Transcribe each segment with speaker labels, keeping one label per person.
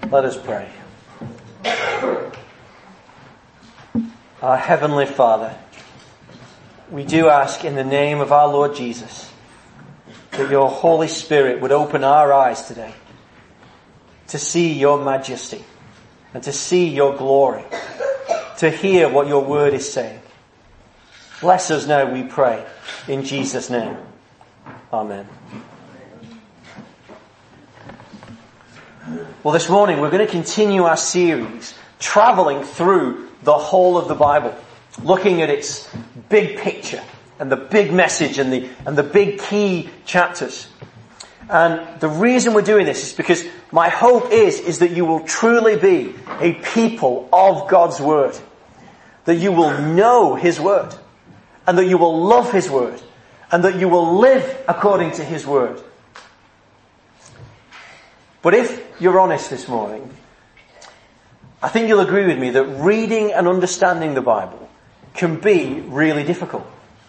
Speaker 1: Let us pray. Our Heavenly Father, we do ask in the name of our Lord Jesus that your Holy Spirit would open our eyes today to see your majesty and to see your glory, to hear what your word is saying. Bless us now, we pray, in Jesus' name. Amen. Well, this morning we're going to continue our series, travelling through the whole of the Bible, looking at its big picture and the big message and the big key chapters. And the reason we're doing this is because my hope is that you will truly be a people of God's Word, that you will know His Word, and that you will love His Word, and that you will live according to His Word. But if you're honest this morning, I think you'll agree with me that reading and understanding the Bible can be really difficult.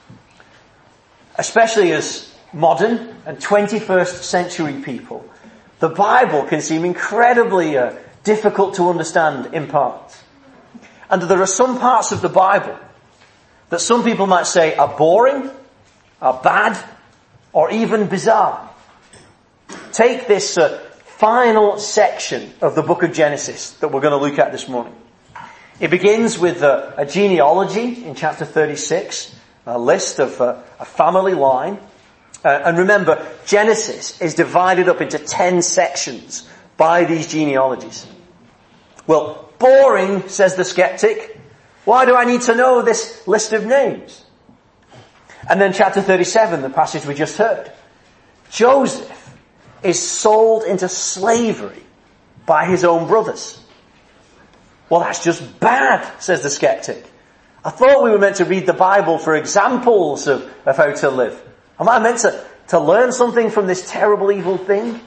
Speaker 1: Especially as modern and 21st century people, the Bible can seem incredibly difficult to understand in parts. And there are some parts of the Bible that some people might say are boring, are bad, or even bizarre. Take this final section of the book of Genesis that we're going to look at this morning. It begins with a genealogy in chapter 36, a list of a family line. And remember, Genesis is divided up into 10 sections by these genealogies. Well, boring, says the skeptic. Why do I need to know this list of names? And then chapter 37, the passage we just heard. Joseph is sold into slavery by his own brothers. Well, that's just bad, says the skeptic. I thought we were meant to read the Bible for examples of how to live. Am I meant to learn something from this terrible evil thing?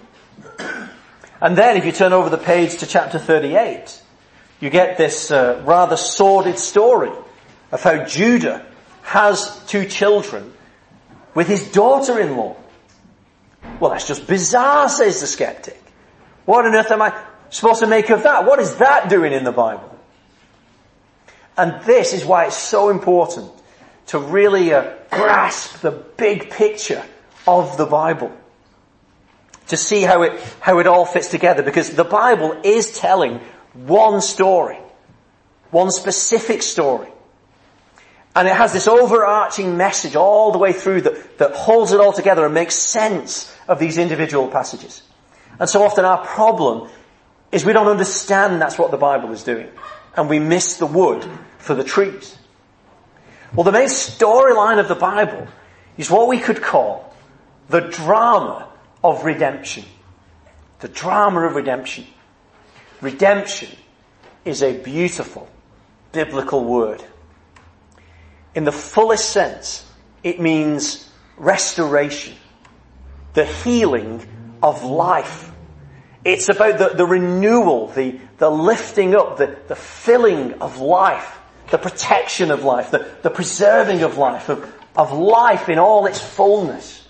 Speaker 1: And then if you turn over the page to chapter 38, you get this rather sordid story of how Judah has 2 children with his daughter-in-law. Well, that's just bizarre, says the skeptic. What on earth am I supposed to make of that? What is that doing in the Bible? And this is why it's so important to really grasp the big picture of the Bible, to see how it all fits together, because the Bible is telling one story, one specific story. And it has this overarching message all the way through that holds it all together and makes sense of these individual passages. And so often our problem is we don't understand that's what the Bible is doing. And we miss the wood for the trees. Well, the main storyline of the Bible is what we could call the drama of redemption. The drama of redemption. Redemption is a beautiful biblical word. In the fullest sense, it means restoration, the healing of life. It's about the renewal, the lifting up, the filling of life, the protection of life, the preserving of life, of life in all its fullness.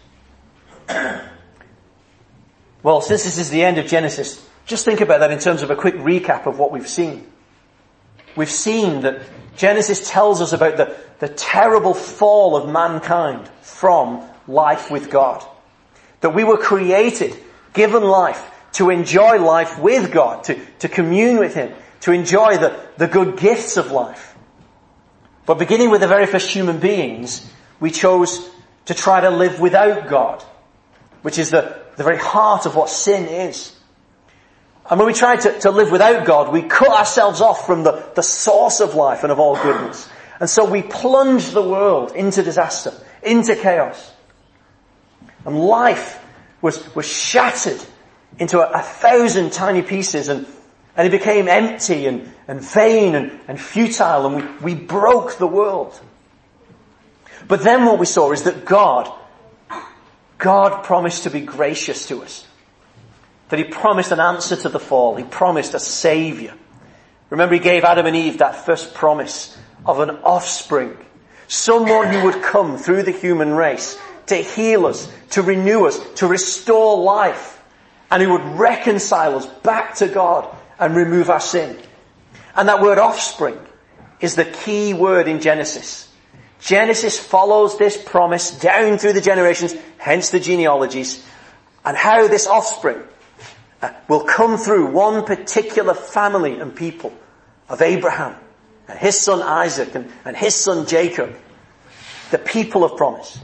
Speaker 1: Well, since this is the end of Genesis, just think about that in terms of a quick recap of what we've seen. We've seen that Genesis tells us about the terrible fall of mankind from life with God. That we were created, given life, to enjoy life with God, to commune with Him, to enjoy the good gifts of life. But beginning with the very first human beings, we chose to try to live without God, which is the very heart of what sin is. And when we tried to live without God, we cut ourselves off from the source of life and of all goodness. And so we plunged the world into disaster, into chaos. And life was shattered into 1,000 tiny pieces, and it became empty and vain and futile, and we broke the world. But then what we saw is that God promised to be gracious to us. That He promised an answer to the fall. He promised a Saviour. Remember, He gave Adam and Eve that first promise of an offspring. Someone who would come through the human race to heal us, to renew us, to restore life. And who would reconcile us back to God and remove our sin. And that word offspring is the key word in Genesis. Genesis follows this promise down through the generations, hence the genealogies, and how this offspring will come through one particular family and people of Abraham and his son Isaac and his son Jacob, the people of promise.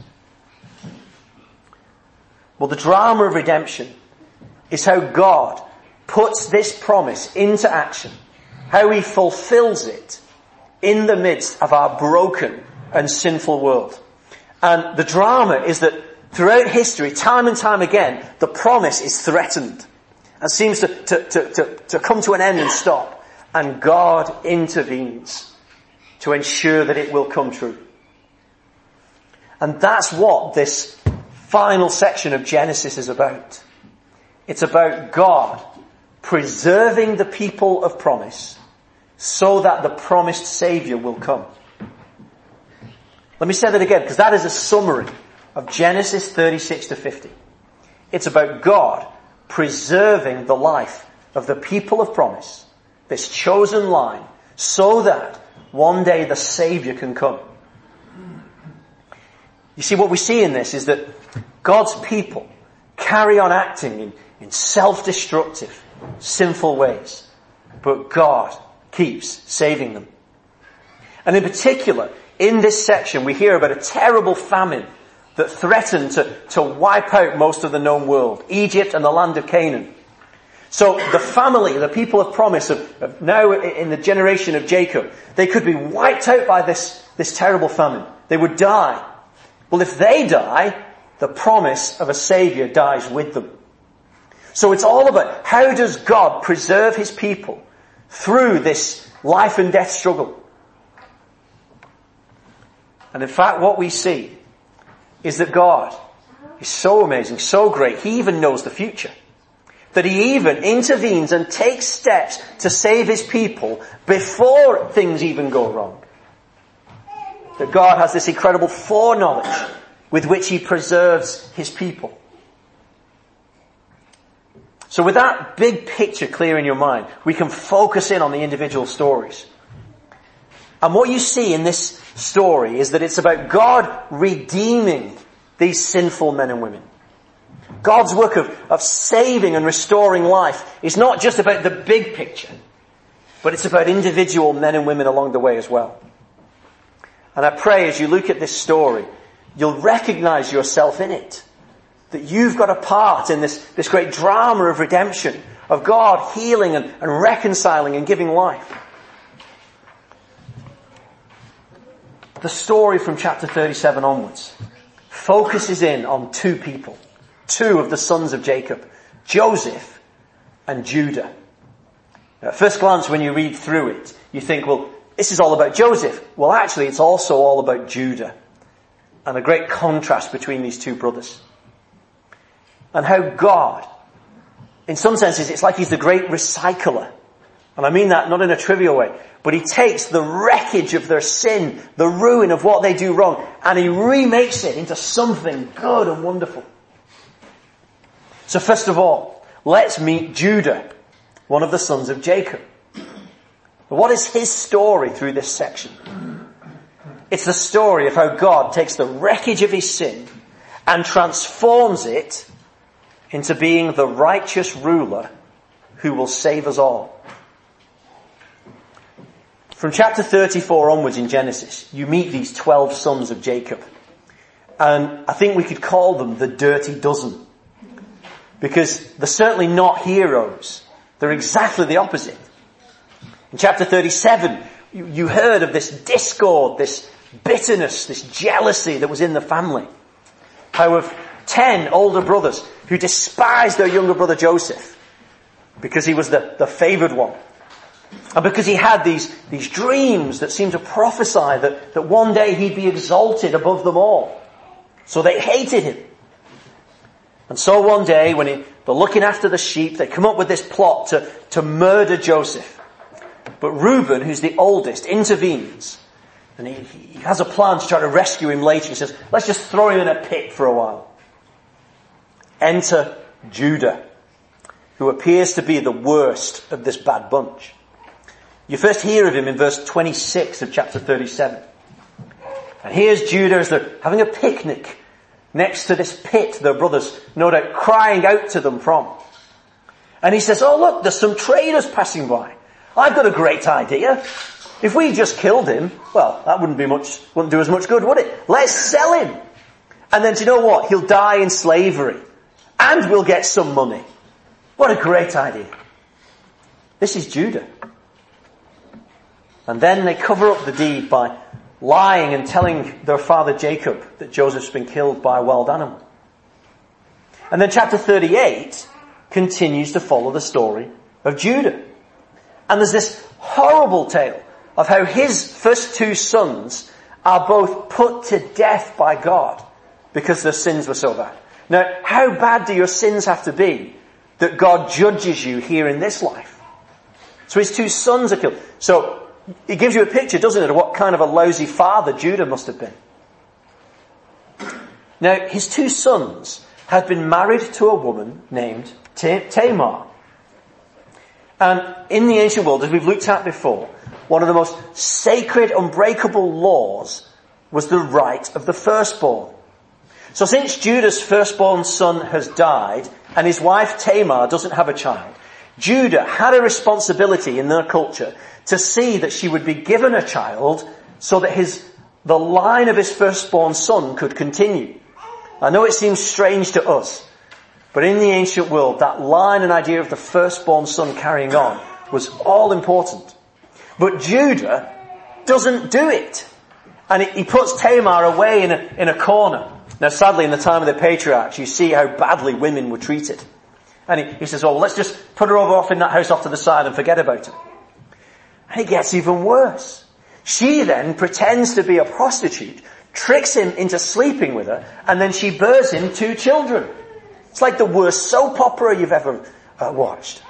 Speaker 1: Well, the drama of redemption is how God puts this promise into action, how he fulfills it in the midst of our broken and sinful world. And the drama is that throughout history, time and time again, the promise is threatened and seems to come to an end and stop. And God intervenes to ensure that it will come true. And that's what this final section of Genesis is about. It's about God preserving the people of promise so that the promised Saviour will come. Let me say that again, because that is a summary of Genesis 36 to 50. It's about God preserving the life of the people of promise, this chosen line, so that one day the Saviour can come. You see, what we see in this is that God's people carry on acting in self-destructive, sinful ways, but God keeps saving them. And in particular, in this section, we hear about a terrible famine that threatened to wipe out most of the known world, Egypt and the land of Canaan. So the family, the people of promise, of now in the generation of Jacob, they could be wiped out by this terrible famine. They would die. Well, if they die, the promise of a Saviour dies with them. So it's all about how does God preserve his people through this life and death struggle. And in fact, what we see is that God is so amazing, so great, he even knows the future. That he even intervenes and takes steps to save his people before things even go wrong. That God has this incredible foreknowledge with which he preserves his people. So with that big picture clear in your mind, we can focus in on the individual stories. And what you see in this story is that it's about God redeeming these sinful men and women. God's work of saving and restoring life is not just about the big picture, but it's about individual men and women along the way as well. And I pray as you look at this story, you'll recognize yourself in it. That you've got a part in this great drama of redemption, of God healing and reconciling and giving life. The story from chapter 37 onwards focuses in on two people, two of the sons of Jacob, Joseph and Judah. At first glance, when you read through it, you think, well, this is all about Joseph. Well, actually, it's also all about Judah. And a great contrast between these two brothers. And how God, in some senses, it's like he's the great recycler. And I mean that not in a trivial way, but he takes the wreckage of their sin, the ruin of what they do wrong, and he remakes it into something good and wonderful. So first of all, let's meet Judah, one of the sons of Jacob. What is his story through this section? It's the story of how God takes the wreckage of his sin and transforms it into being the righteous ruler who will save us all. From chapter 34 onwards in Genesis, you meet these 12 sons of Jacob. And I think we could call them the dirty dozen. Because they're certainly not heroes. They're exactly the opposite. In chapter 37, you heard of this discord, this bitterness, this jealousy that was in the family. How of 10 older brothers who despised their younger brother Joseph because he was the favoured one. And because he had these dreams that seemed to prophesy that one day he'd be exalted above them all. So they hated him. And so one day when they're looking after the sheep, they come up with this plot to murder Joseph. But Reuben, who's the oldest, intervenes. And he has a plan to try to rescue him later. He says, let's just throw him in a pit for a while. Enter Judah. who appears to be the worst of this bad bunch. You first hear of him in verse 26 of chapter 37. And here's Judah as they're having a picnic next to this pit their brothers, no doubt, crying out to them from. And he says, oh look, there's some traders passing by. I've got a great idea. If we just killed him, well, that wouldn't do as much good, would it? Let's sell him. And then do you know what? He'll die in slavery. And we'll get some money. What a great idea. This is Judah. And then they cover up the deed by lying and telling their father Jacob that Joseph's been killed by a wild animal. And then chapter 38 continues to follow the story of Judah. And there's this horrible tale of how his first two sons are both put to death by God because their sins were so bad. Now, how bad do your sins have to be that God judges you here in this life? So his two sons are killed. So it gives you a picture, doesn't it, of what kind of a lousy father Judah must have been. Now, his two sons had been married to a woman named Tamar. And in the ancient world, as we've looked at before, one of the most sacred, unbreakable laws was the right of the firstborn. So since Judah's firstborn son has died, and his wife Tamar doesn't have a child, Judah had a responsibility in their culture to see that she would be given a child so that the line of his firstborn son could continue. I know it seems strange to us, but in the ancient world, that line and idea of the firstborn son carrying on was all important. But Judah doesn't do it. And he puts Tamar away in a corner. Now sadly, in the time of the patriarchs, you see how badly women were treated. And he says, oh, let's just put her off in that house off to the side and forget about it. And it gets even worse. She then pretends to be a prostitute, tricks him into sleeping with her, and then she bears him 2 children. It's like the worst soap opera you've ever watched.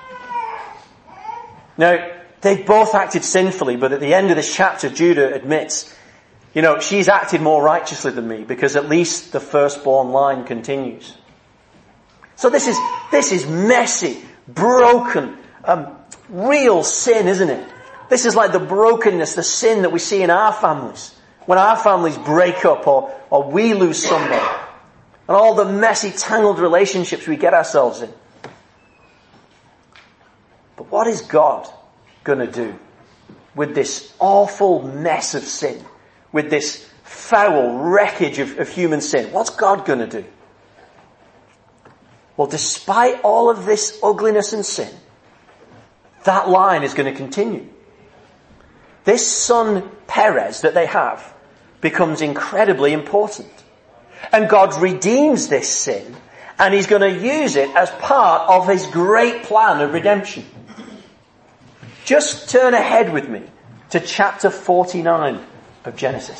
Speaker 1: Now, they both acted sinfully, but at the end of this chapter, Judah admits, she's acted more righteously than me because at least the firstborn line continues. So this is messy, broken, real sin, isn't it? This is like the brokenness, the sin that we see in our families. When our families break up or we lose somebody. And all the messy, tangled relationships we get ourselves in. But what is God going to do with this awful mess of sin? With this foul wreckage of human sin? What's God going to do? Well, despite all of this ugliness and sin, that line is going to continue. This son Perez that they have becomes incredibly important. And God redeems this sin, and he's going to use it as part of his great plan of redemption. Just turn ahead with me to chapter 49 of Genesis.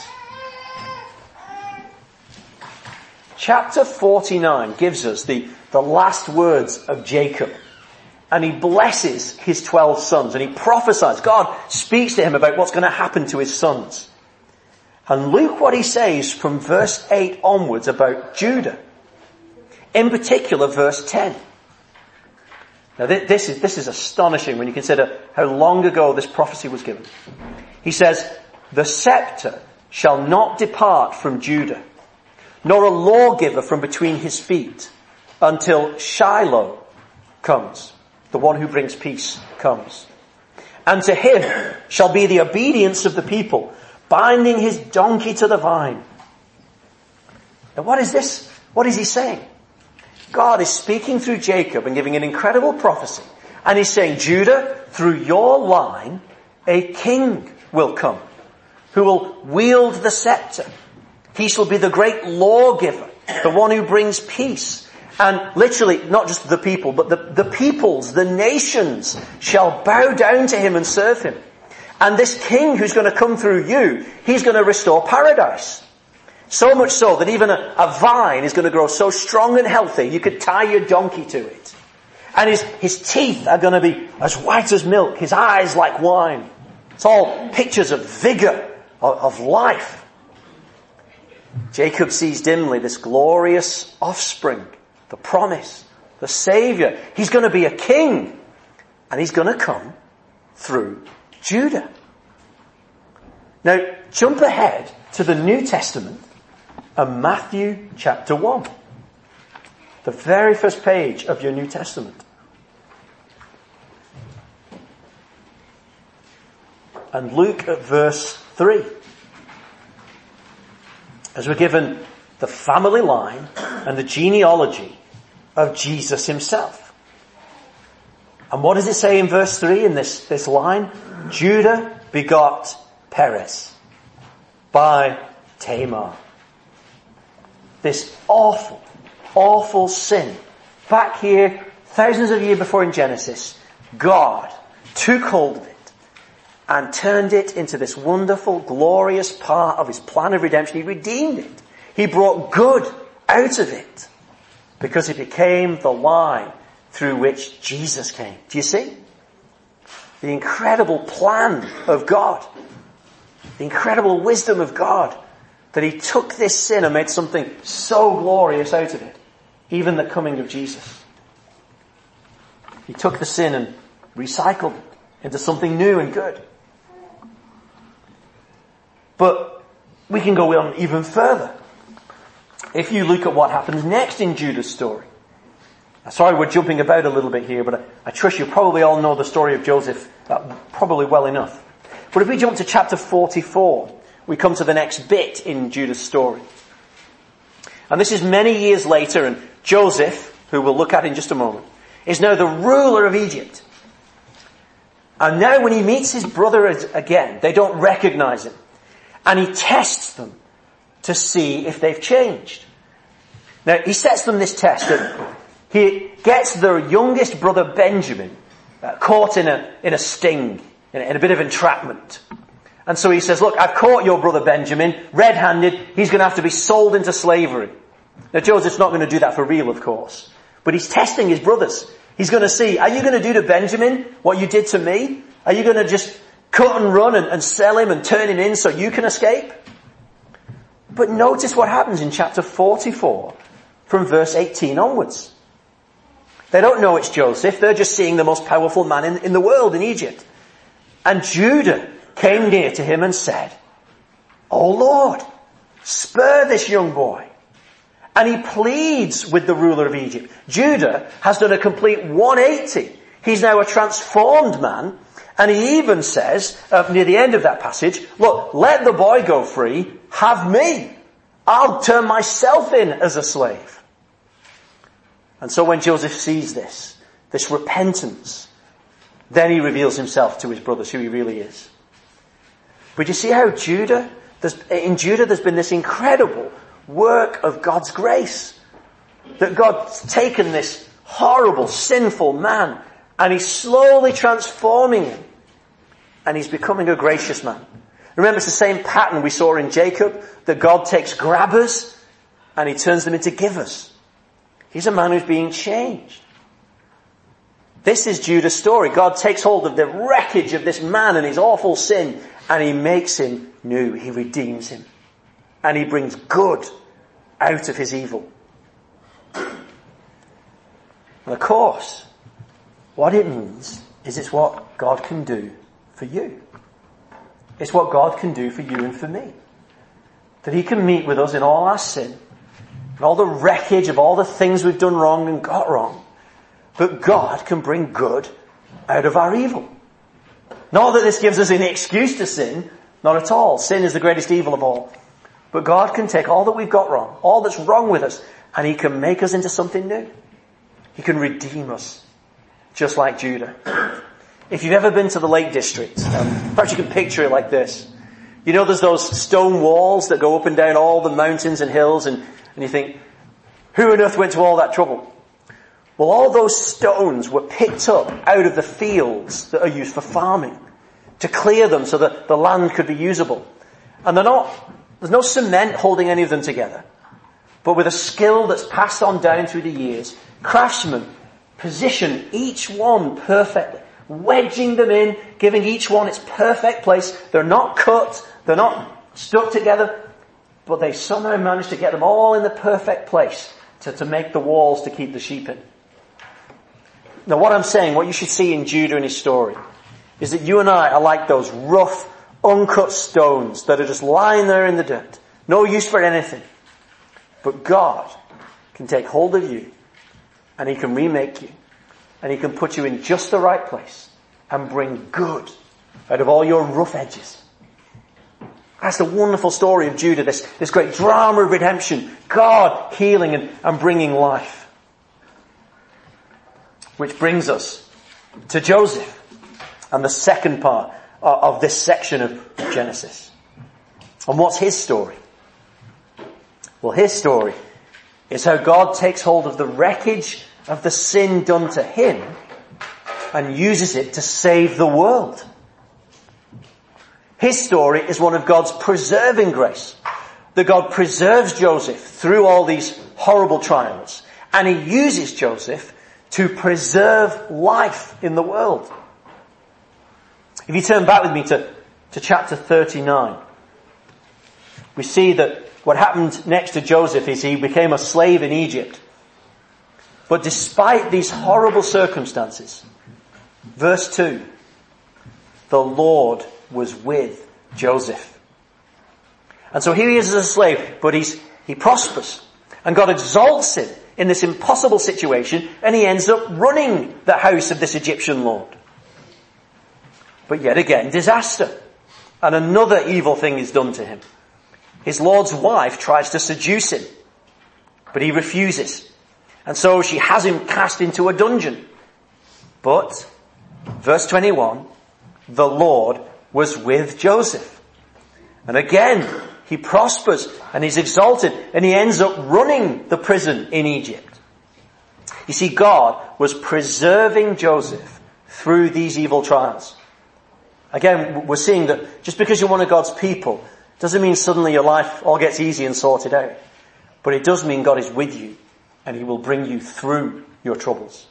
Speaker 1: Chapter 49 gives us the last words of Jacob. And he blesses his 12 sons, and he prophesies. God speaks to him about what's going to happen to his sons. And look what he says from verse 8 onwards about Judah. In particular, verse 10. Now this is astonishing when you consider how long ago this prophecy was given. He says, the scepter shall not depart from Judah, nor a lawgiver from between his feet, until Shiloh comes, the one who brings peace comes. And to him shall be the obedience of the people, binding his donkey to the vine. Now what is this? What is he saying? God is speaking through Jacob and giving an incredible prophecy. And he's saying, Judah, through your line, a king will come, who will wield the scepter. He shall be the great lawgiver, the one who brings peace. And literally, not just the people, but the peoples, the nations shall bow down to him and serve him. And this king who's going to come through you, he's going to restore paradise. So much so that even a vine is going to grow so strong and healthy, you could tie your donkey to it. And his teeth are going to be as white as milk, his eyes like wine. It's all pictures of vigor, of life. Jacob sees dimly this glorious offspring, the promise, the Savior. He's going to be a king. And he's going to come through Judah. Now, jump ahead to the New Testament and Matthew chapter 1. The very first page of your New Testament. And look at verse 3. As we're given the family line and the genealogy of Jesus himself. And what does it say in verse 3 in this line? Judah begot Perez by Tamar. This awful, awful sin. Back here, thousands of years before in Genesis, God took hold of it and turned it into this wonderful, glorious part of his plan of redemption. He redeemed it. He brought good out of it because it became the line through which Jesus came. Do you see? The incredible plan of God. The incredible wisdom of God. That he took this sin and made something so glorious out of it. Even the coming of Jesus. He took the sin and recycled it into something new and good. But we can go on even further. If you look at what happens next in Judah's story. Sorry we're jumping about a little bit here, but I trust you probably all know the story of Joseph probably well enough. But if we jump to chapter 44, we come to the next bit in Judah's story. And this is many years later, and Joseph, who we'll look at in just a moment, is now the ruler of Egypt. And now when he meets his brother again, they don't recognize him. And he tests them to see if they've changed. Now, he sets them this test that he gets their youngest brother Benjamin caught in a sting, in a bit of entrapment. And so he says, look, I've caught your brother Benjamin red-handed. He's going to have to be sold into slavery. Now, Joseph's not going to do that for real, of course. But he's testing his brothers. He's going to see, are you going to do to Benjamin what you did to me? Are you going to just cut and run and sell him and turn him in so you can escape? But notice what happens in chapter 44 from verse 18 onwards. They don't know it's Joseph. They're just seeing the most powerful man in the world in Egypt. And Judah came near to him and said, "O Lord, spare this young boy." And he pleads with the ruler of Egypt. Judah has done a complete 180. He's now a transformed man. And he even says, near the end of that passage, look, let the boy go free. Have me. I'll turn myself in as a slave. And so when Joseph sees this repentance, then he reveals himself to his brothers, who he really is. But you see how in Judah there's been this incredible work of God's grace. That God's taken this horrible, sinful man and he's slowly transforming him. And he's becoming a gracious man. Remember, it's the same pattern we saw in Jacob, that God takes grabbers and he turns them into givers. He's a man who's being changed. This is Judah's story. God takes hold of the wreckage of this man and his awful sin and he makes him new. He redeems him. And he brings good out of his evil. And of course, what it means is it's what God can do for you. It's what God can do for you and for me. That he can meet with us in all our sin, and all the wreckage of all the things we've done wrong and got wrong. But God can bring good out of our evil. Not that this gives us any excuse to sin, not at all. Sin is the greatest evil of all. But God can take all that we've got wrong, all that's wrong with us, and he can make us into something new. He can redeem us, just like Judah. If you've ever been to the Lake District, perhaps you can picture it like this. You know there's those stone walls that go up and down all the mountains and hills, and you think, who on earth went to all that trouble? Well, all those stones were picked up out of the fields that are used for farming to clear them so that the land could be usable. And there's no cement holding any of them together. But with a skill that's passed on down through the years, craftsmen position each one perfectly, wedging them in, giving each one its perfect place. They're not cut, they're not stuck together, but they somehow manage to get them all in the perfect place to make the walls to keep the sheep in. Now what I'm saying, what you should see in Judah and his story, is that you and I are like those rough, uncut stones that are just lying there in the dirt. No use for anything. But God can take hold of you, and he can remake you, and he can put you in just the right place and bring good out of all your rough edges. That's the wonderful story of Judah, this great drama of redemption, God healing and bringing life. Which brings us to Joseph and the second part of this section of Genesis. And what's his story? Well, his story is how God takes hold of the wreckage of the sin done to him and uses it to save the world. His story is one of God's preserving grace. That God preserves Joseph through all these horrible trials. And he uses Joseph to preserve life in the world. If you turn back with me to chapter 39, we see that what happened next to Joseph is he became a slave in Egypt. But despite these horrible circumstances, verse 2, the Lord was with Joseph. And so here he is as a slave, but he prospers. And God exalts him in this impossible situation, and he ends up running the house of this Egyptian lord. But yet again, disaster. And another evil thing is done to him. His lord's wife tries to seduce him, but he refuses. And so she has him cast into a dungeon. But, verse 21, the Lord was with Joseph. And again, he prospers and he's exalted and he ends up running the prison in Egypt. You see, God was preserving Joseph through these evil trials. Again, we're seeing that just because you're one of God's people doesn't mean suddenly your life all gets easy and sorted out. But it does mean God is with you and he will bring you through your troubles.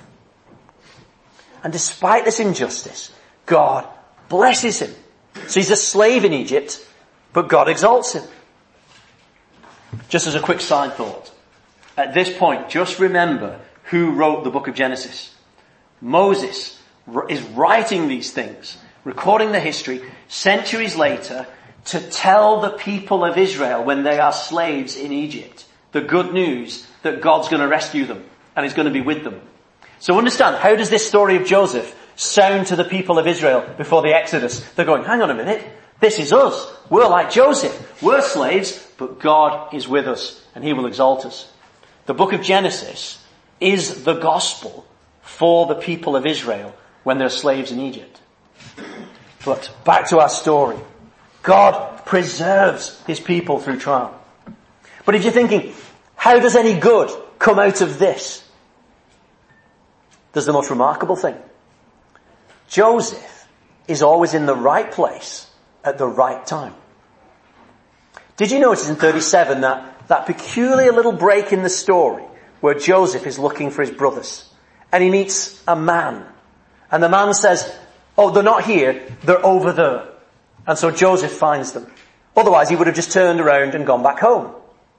Speaker 1: And despite this injustice, God blesses him. So he's a slave in Egypt, but God exalts him. Just as a quick side thought, at this point, just remember who wrote the book of Genesis. Moses is writing these things, recording the history centuries later to tell the people of Israel when they are slaves in Egypt the good news that God's going to rescue them and is going to be with them. So understand, how does this story of Joseph sound to the people of Israel before the Exodus? They're going, hang on a minute, this is us. We're like Joseph. We're slaves, but God is with us and he will exalt us. The book of Genesis is the gospel for the people of Israel when they're slaves in Egypt. But back to our story. God preserves his people through trial. But if you're thinking, how does any good come out of this? There's the most remarkable thing. Joseph is always in the right place at the right time. Did you notice in 37 that peculiar little break in the story where Joseph is looking for his brothers and he meets a man and the man says, oh, they're not here, they're over there. And so Joseph finds them. Otherwise he would have just turned around and gone back home.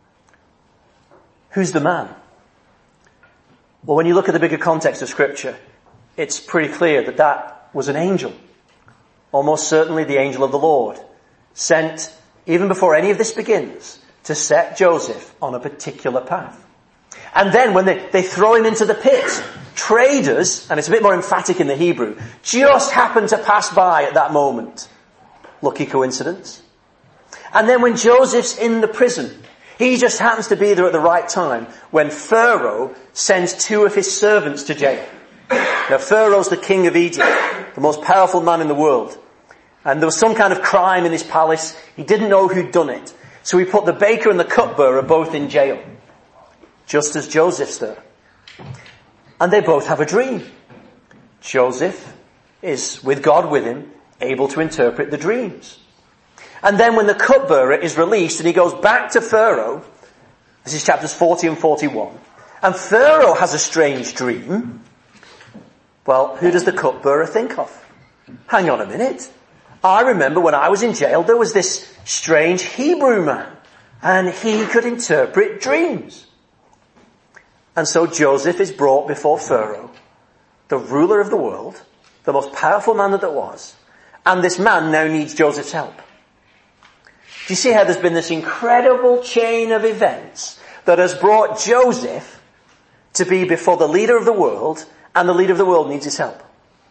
Speaker 1: Who's the man? Well, when you look at the bigger context of Scripture, it's pretty clear that that was an angel. Almost certainly the angel of the Lord, sent even before any of this begins to set Joseph on a particular path. And then when they throw him into the pit, traders, and it's a bit more emphatic in the Hebrew, just happen to pass by at that moment. Lucky coincidence. And then when Joseph's in the prison, he just happens to be there at the right time when Pharaoh sends two of his servants to jail. Now Pharaoh's the king of Egypt, the most powerful man in the world. And there was some kind of crime in his palace. He didn't know who'd done it. So he put the baker and the cupbearer both in jail. Just as Joseph's there. And they both have a dream. Joseph is, with God with him, able to interpret the dreams. And then when the cupbearer is released and he goes back to Pharaoh, this is chapters 40 and 41, and Pharaoh has a strange dream, well, who does the cupbearer think of? Hang on a minute. I remember when I was in jail, there was this strange Hebrew man, and he could interpret dreams. And so Joseph is brought before Pharaoh, the ruler of the world, the most powerful man that there was, and this man now needs Joseph's help. Do you see how there's been this incredible chain of events that has brought Joseph to be before the leader of the world, and the leader of the world needs his help?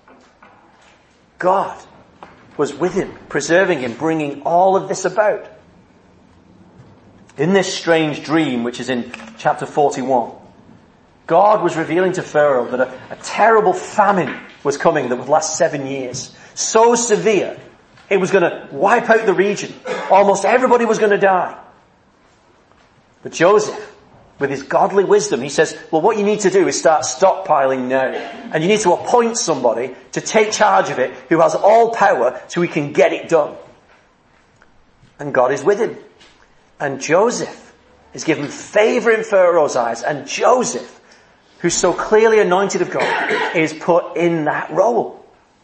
Speaker 1: God was with him, preserving him, bringing all of this about. In this strange dream, which is in chapter 41, God was revealing to Pharaoh that a terrible famine was coming that would last 7 years. So severe, it was going to wipe out the region. Almost everybody was going to die. But Joseph, with his godly wisdom, he says, well, what you need to do is start stockpiling now. And you need to appoint somebody to take charge of it who has all power so we can get it done. And God is with him. And Joseph is given favor in Pharaoh's eyes. And Joseph, who's so clearly anointed of God, is put in that role.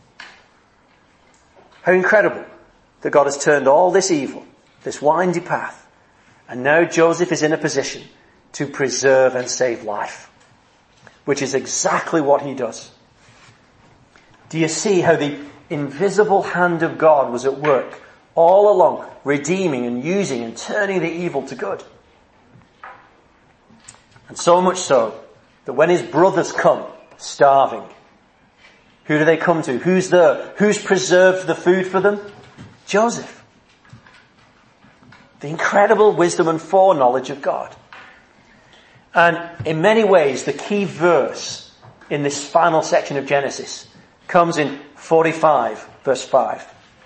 Speaker 1: How incredible that God has turned all this evil, this windy path, and now Joseph is in a position to preserve and save life, which is exactly what he does. Do you see how the invisible hand of God was at work all along, redeeming and using and turning the evil to good? And so much so that when his brothers come, starving, who do they come to? Who's there? Who's preserved the food for them? Joseph. The incredible wisdom and foreknowledge of God. And in many ways, the key verse in this final section of Genesis comes in 45, verse 5,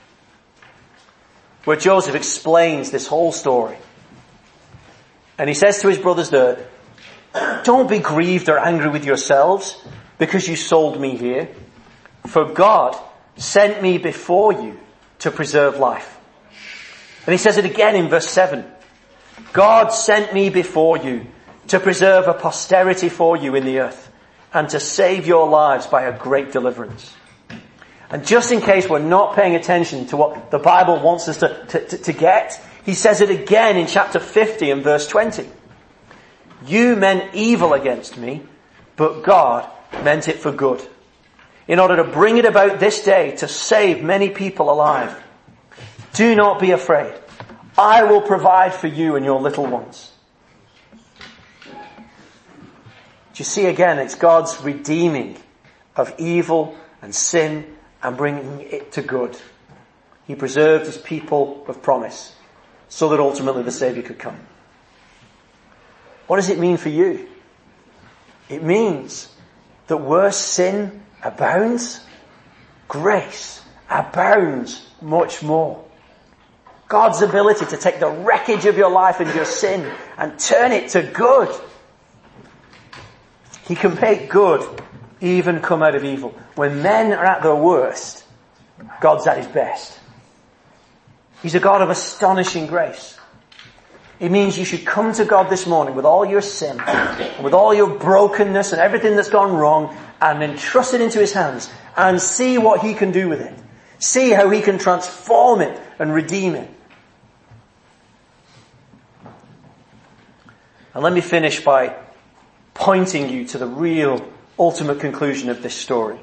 Speaker 1: where Joseph explains this whole story. And he says to his brothers there, don't be grieved or angry with yourselves because you sold me here. For God sent me before you to preserve life. And he says it again in verse 7. God sent me before you to preserve a posterity for you in the earth and to save your lives by a great deliverance. And just in case we're not paying attention to what the Bible wants us to get, he says it again in chapter 50 and verse 20. You meant evil against me, but God meant it for good, in order to bring it about this day to save many people alive. Do not be afraid. I will provide for you and your little ones. Do you see again, it's God's redeeming of evil and sin and bringing it to good. He preserved his people of promise so that ultimately the Saviour could come. What does it mean for you? It means that where sin abounds, grace abounds much more. God's ability to take the wreckage of your life and your sin and turn it to good. He can make good even come out of evil. When men are at their worst, God's at his best. He's a God of astonishing grace. It means you should come to God this morning with all your sin, and with all your brokenness and everything that's gone wrong, and entrust it into his hands and see what he can do with it. See how he can transform it and redeem it. And let me finish by pointing you to the real ultimate conclusion of this story.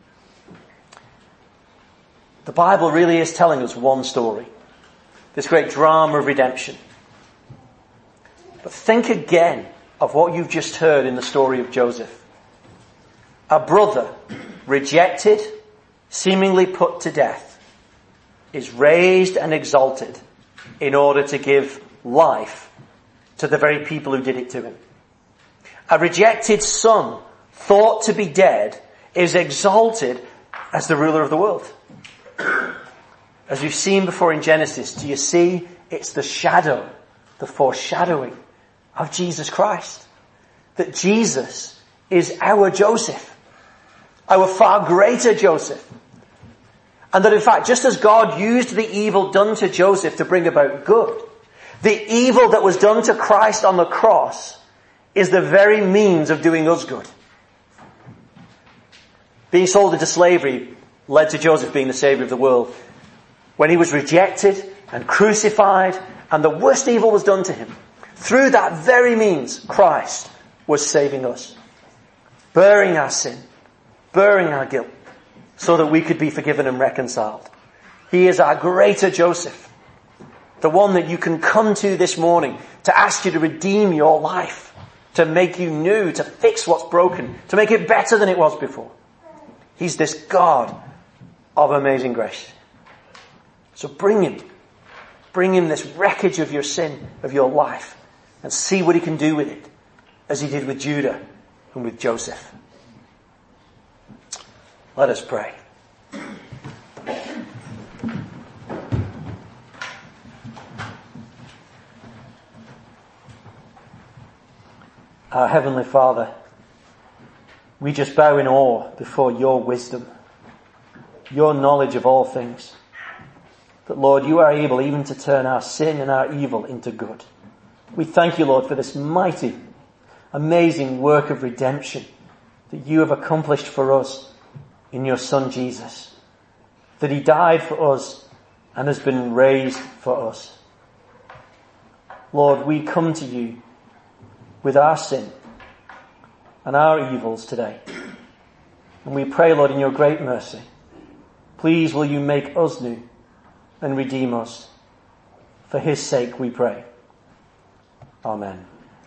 Speaker 1: The Bible really is telling us one story. This great drama of redemption. But think again of what you've just heard in the story of Joseph. A brother, rejected, seemingly put to death, is raised and exalted in order to give life to the very people who did it to him. A rejected son, thought to be dead, is exalted as the ruler of the world. As we've seen before in Genesis, do you see? It's the shadow, the foreshadowing of Jesus Christ. That Jesus is our Joseph. Our far greater Joseph. And that in fact, just as God used the evil done to Joseph to bring about good, the evil that was done to Christ on the cross is the very means of doing us good. Being sold into slavery led to Joseph being the Saviour of the world. When he was rejected and crucified and the worst evil was done to him, through that very means, Christ was saving us. Bearing our sin, bearing our guilt so that we could be forgiven and reconciled. He is our greater Joseph, the one that you can come to this morning to ask you to redeem your life, to make you new, to fix what's broken, to make it better than it was before. He's this God of amazing grace. So bring him this wreckage of your sin, of your life, and see what he can do with it, as he did with Judah and with Joseph. Let us pray. Our Heavenly Father, we just bow in awe before your wisdom, your knowledge of all things. That, Lord, you are able even to turn our sin and our evil into good. We thank you, Lord, for this mighty, amazing work of redemption that you have accomplished for us in your Son Jesus. That he died for us and has been raised for us. Lord, we come to you with our sin and our evils today. And we pray, Lord, in your great mercy, please will you make us new and redeem us. For his sake we pray. Amen.